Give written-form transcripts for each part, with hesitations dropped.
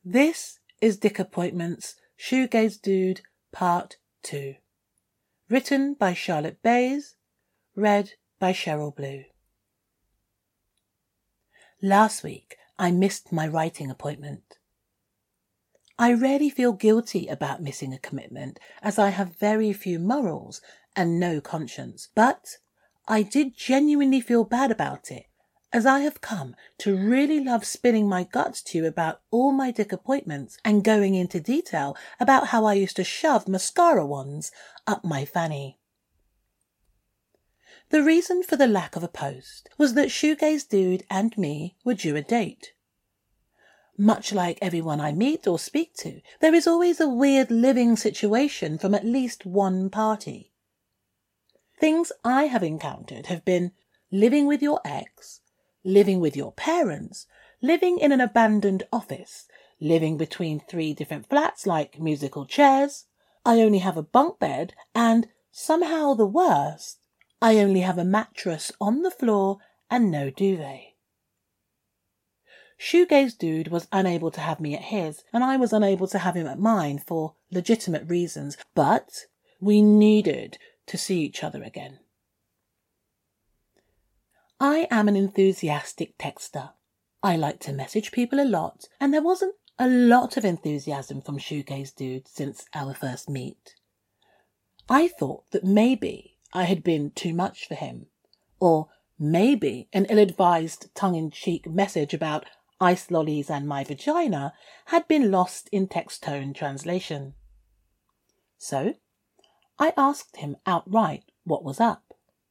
This is Dick Appointments, Shoegaze Dude, Part 2. Written by Charlotte Bays, read by Cheryl Blue. Last week, I missed my writing appointment. I rarely feel guilty about missing a commitment, as I have very few morals and no conscience, but I did genuinely feel bad about it, as I have come to really love spilling my guts to you about all my Dick appointments and going into detail about how I used to shove mascara wands up my fanny. The reason for the lack of a post was that Shoegaze Dude and me were due a date. Much like everyone I meet or speak to, there is always a weird living situation from at least one party. Things I have encountered have been living with your ex, living with your parents, living in an abandoned office, living between 3 different flats like musical chairs, I only have a bunk bed, and somehow the worst, I only have a mattress on the floor and no duvet. Shoegaze Dude was unable to have me at his, and I was unable to have him at mine for legitimate reasons, but we needed to see each other again. I am an enthusiastic texter. I like to message people a lot, and there wasn't a lot of enthusiasm from Shoegaze Dude since our first meet. I thought that maybe I had been too much for him, or maybe an ill-advised tongue-in-cheek message about ice lollies and my vagina had been lost in text-tone translation. So I asked him outright what was up.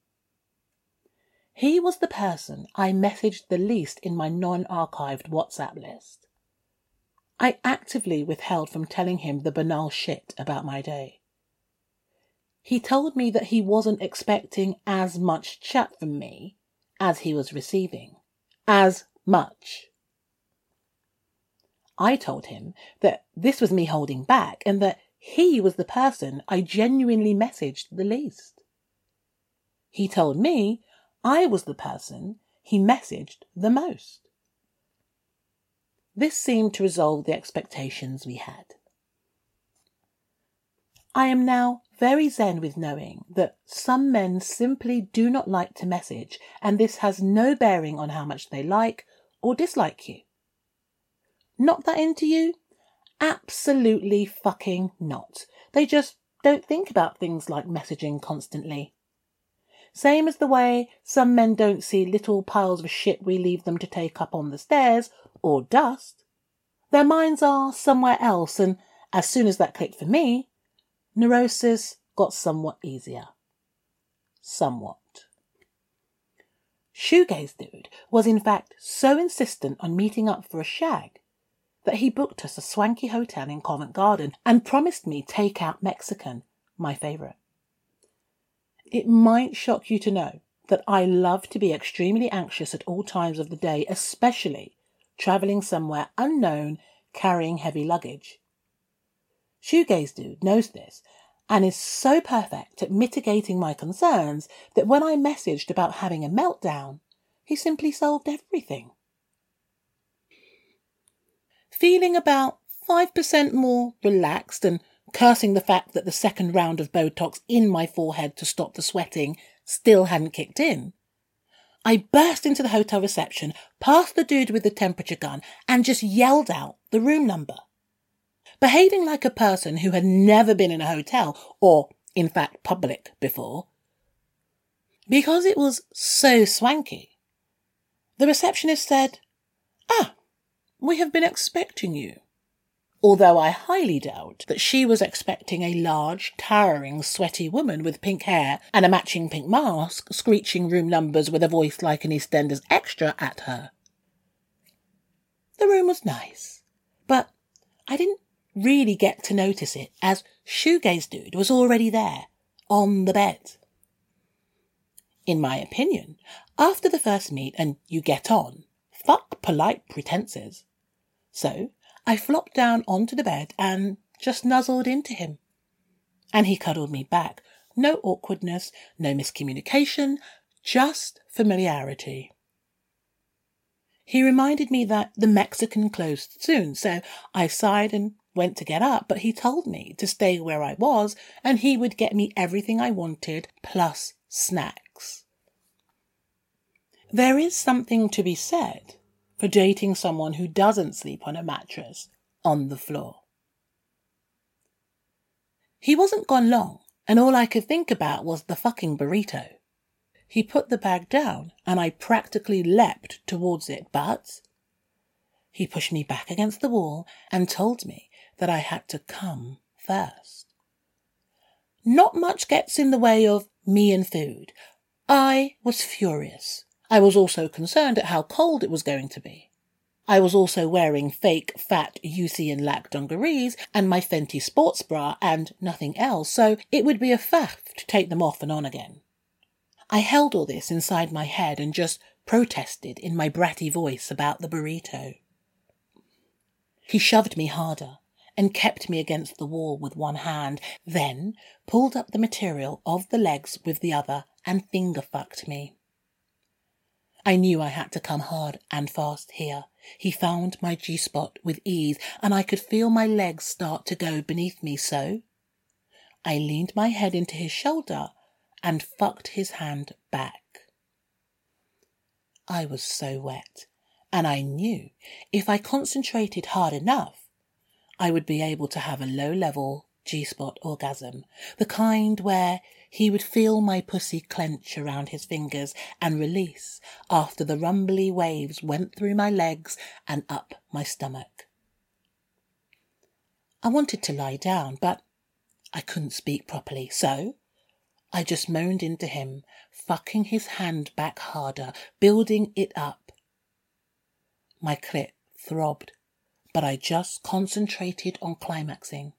He was the person I messaged the least in my non-archived WhatsApp list. I actively withheld from telling him the banal shit about my day. He told me that he wasn't expecting as much chat from me as he was receiving. As much. I told him that this was me holding back and that he was the person I genuinely messaged the least. He told me I was the person he messaged the most. This seemed to resolve the expectations we had. I am now very zen with knowing that some men simply do not like to message, and this has no bearing on how much they like or dislike you. Not that into you? Absolutely fucking not. They just don't think about things like messaging constantly. Same as the way some men don't see little piles of shit we leave them to take up on the stairs, or dust. Their minds are somewhere else, and as soon as that clicked for me, neurosis got somewhat easier. Somewhat. Shoegaze Dude was in fact so insistent on meeting up for a shag that he booked us a swanky hotel in Covent Garden and promised me take-out Mexican, my favourite. It might shock you to know that I love to be extremely anxious at all times of the day, especially travelling somewhere unknown, carrying heavy luggage. Shoegaze Dude knows this and is so perfect at mitigating my concerns that when I messaged about having a meltdown, he simply solved everything. Feeling about 5% more relaxed and cursing the fact that the second round of Botox in my forehead to stop the sweating still hadn't kicked in, I burst into the hotel reception, past the dude with the temperature gun, and just yelled out the room number. Behaving like a person who had never been in a hotel, or in fact public, before. Because it was so swanky, the receptionist said, "We have been expecting you." Although I highly doubt that she was expecting a large, towering, sweaty woman with pink hair and a matching pink mask screeching room numbers with a voice like an EastEnders extra at her. The room was nice, but I didn't really get to notice it as Shoegaze Dude was already there, on the bed. In my opinion, after the first meet and you get on, fuck polite pretenses. So I flopped down onto the bed and just nuzzled into him. And he cuddled me back. No awkwardness, no miscommunication, just familiarity. He reminded me that the Mexican closed soon, so I sighed and went to get up, but he told me to stay where I was and he would get me everything I wanted, plus snacks. There is something to be said for dating someone who doesn't sleep on a mattress on the floor. He wasn't gone long, and all I could think about was the fucking burrito. He put the bag down, and I practically leapt towards it, but he pushed me back against the wall and told me that I had to come first. Not much gets in the way of me and food. I was furious. I was also concerned at how cold it was going to be. I was also wearing fake fat UC and Lac dungarees and my Fenty sports bra and nothing else, so it would be a faff to take them off and on again. I held all this inside my head and just protested in my bratty voice about the burrito. He shoved me harder and kept me against the wall with one hand, then pulled up the material of the legs with the other and finger-fucked me. I knew I had to come hard and fast here. He found my G-spot with ease, and I could feel my legs start to go beneath me, so I leaned my head into his shoulder and fucked his hand back. I was so wet, and I knew if I concentrated hard enough, I would be able to have a low-level G-spot orgasm, the kind where he would feel my pussy clench around his fingers and release after the rumbly waves went through my legs and up my stomach. I wanted to lie down, but I couldn't speak properly, so I just moaned into him, fucking his hand back harder, building it up. My clit throbbed, but I just concentrated on climaxing.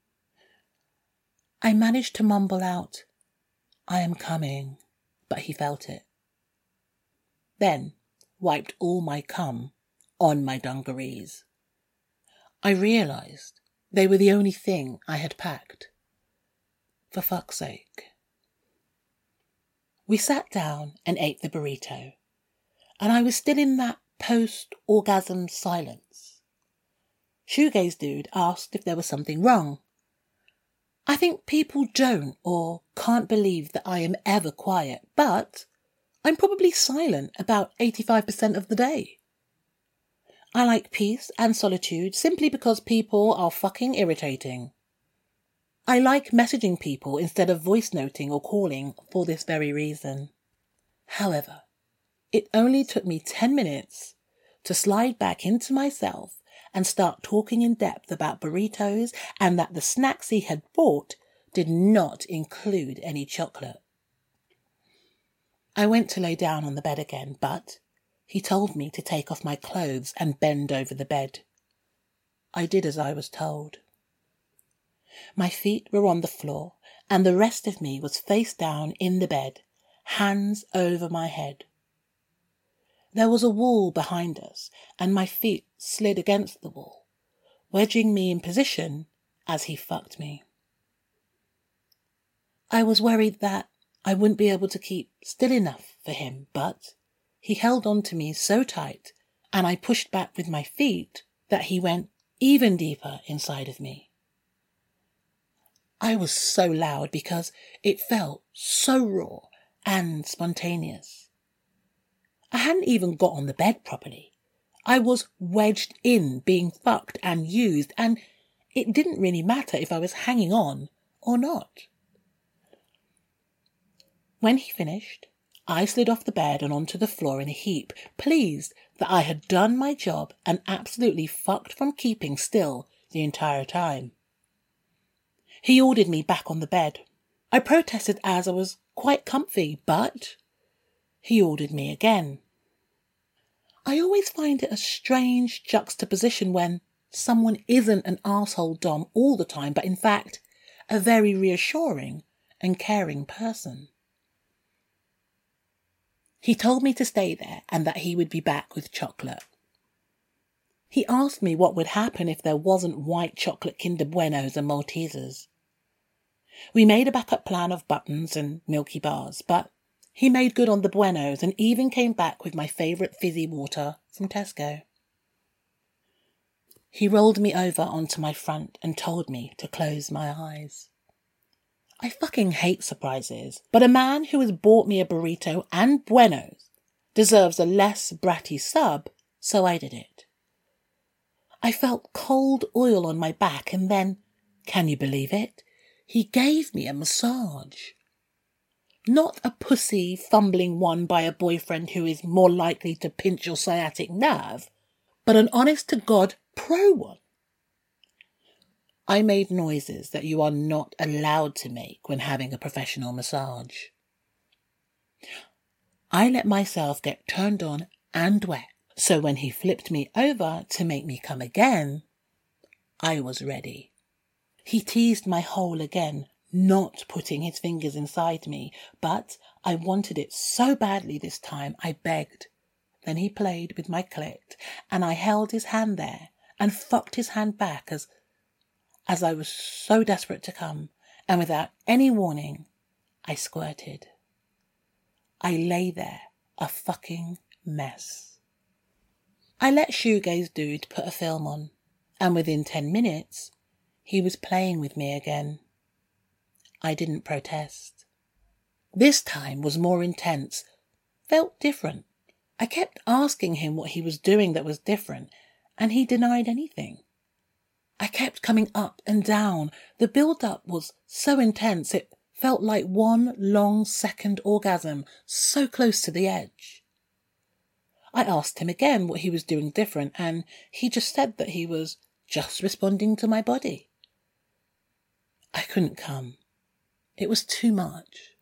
I managed to mumble out, "I am coming," but he felt it. Then wiped all my cum on my dungarees. I realised they were the only thing I had packed. For fuck's sake. We sat down and ate the burrito, and I was still in that post-orgasm silence. Shoegaze dude asked if there was something wrong. I think people don't or can't believe that I am ever quiet, but I'm probably silent about 85% of the day. I like peace and solitude simply because people are fucking irritating. I like messaging people instead of voice noting or calling for this very reason. However, it only took me 10 minutes to slide back into myself and start talking in depth about burritos and that the snacks he had bought did not include any chocolate. I went to lay down on the bed again, but he told me to take off my clothes and bend over the bed. I did as I was told. My feet were on the floor, and the rest of me was face down in the bed, hands over my head. There was a wall behind us, and my feet slid against the wall, wedging me in position as he fucked me. I was worried that I wouldn't be able to keep still enough for him, but he held on to me so tight, and I pushed back with my feet that he went even deeper inside of me. I was so loud because it felt so raw and spontaneous. I hadn't even got on the bed properly. I was wedged in, being fucked and used, and it didn't really matter if I was hanging on or not. When he finished, I slid off the bed and onto the floor in a heap, pleased that I had done my job and absolutely fucked from keeping still the entire time. He ordered me back on the bed. I protested as I was quite comfy, but he ordered me again. I always find it a strange juxtaposition when someone isn't an arsehole dom all the time, but in fact a very reassuring and caring person. He told me to stay there and that he would be back with chocolate. He asked me what would happen if there wasn't white chocolate Kinder Buenos and Maltesers. We made a backup plan of buttons and Milky Bars, but He made good on the buenos and even came back with my favourite fizzy water from Tesco. He rolled me over onto my front and told me to close my eyes. I fucking hate surprises, but a man who has bought me a burrito and buenos deserves a less bratty sub, so I did it. I felt cold oil on my back and then, can you believe it? He gave me a massage. Not a pussy fumbling one by a boyfriend who is more likely to pinch your sciatic nerve, but an honest-to-God pro one. I made noises that you are not allowed to make when having a professional massage. I let myself get turned on and wet, so when he flipped me over to make me come again, I was ready. He teased my hole again, not putting his fingers inside me, but I wanted it so badly this time I begged. Then he played with my clit, and I held his hand there and fucked his hand back as I was so desperate to come, and without any warning, I squirted. I lay there, a fucking mess. I let shoegaze dude put a film on, and within 10 minutes, he was playing with me again. I didn't protest. This time was more intense, felt different. I kept asking him what he was doing that was different, and he denied anything. I kept coming up and down. The build-up was so intense it felt like one long second orgasm, so close to the edge. I asked him again what he was doing different, and he just said that he was just responding to my body. I couldn't come. It was too much.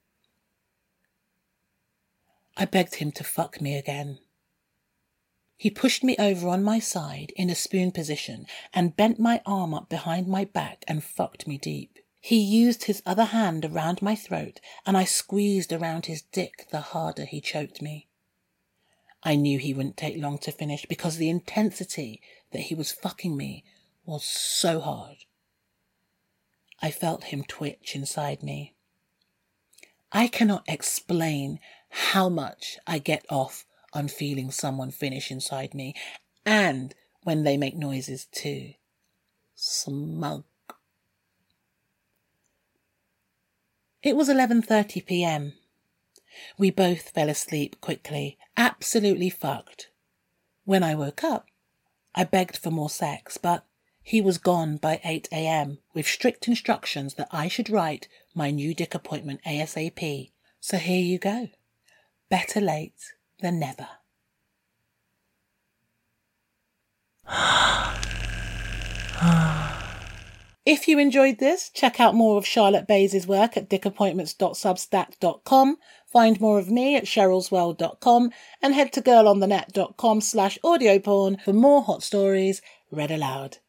I begged him to fuck me again. He pushed me over on my side in a spoon position and bent my arm up behind my back and fucked me deep. He used his other hand around my throat and I squeezed around his dick the harder he choked me. I knew he wouldn't take long to finish because the intensity that he was fucking me was so hard. I felt him twitch inside me. I cannot explain how much I get off on feeling someone finish inside me, and when they make noises too. Smug. It was 11:30 p.m. We both fell asleep quickly, absolutely fucked. When I woke up, I begged for more sex, but he was gone by 8 a.m. with strict instructions that I should write my new dick appointment ASAP. So here you go. Better late than never. If you enjoyed this, check out more of Charlotte Bays' work at dickappointments.substack.com, find more of me at cherylsworld.com, and head to girlonthenet.com/audioporn for more hot stories read aloud.